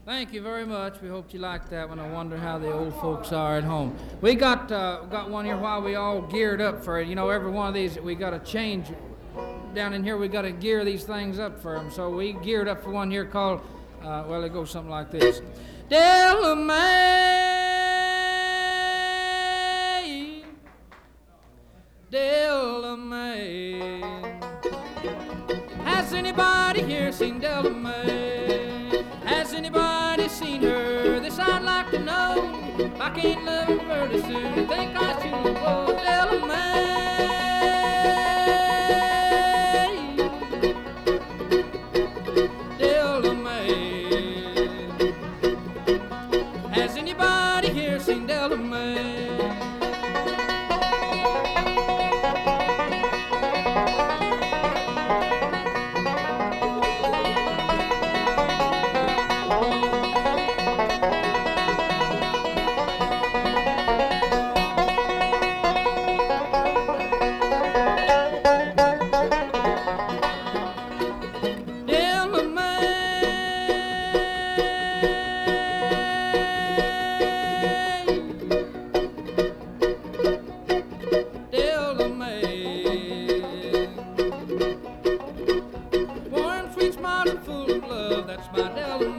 Thank you very much. We hope you liked that one. I wonder how the old folks are at home. We got one here while we all geared up for it. You know, every one of these we got to change down in here. We got to gear these things up for them. So we geared up for one here called, well, it goes something like this. Della May, Della May. Has anybody here seen Della May? Has anybody seen her? This I'd like to know. If I can't love her very soon, you think I should go Della May? Della May. Has anybody here seen Della May? Warm, sweet, smiling, full of love, that's my Della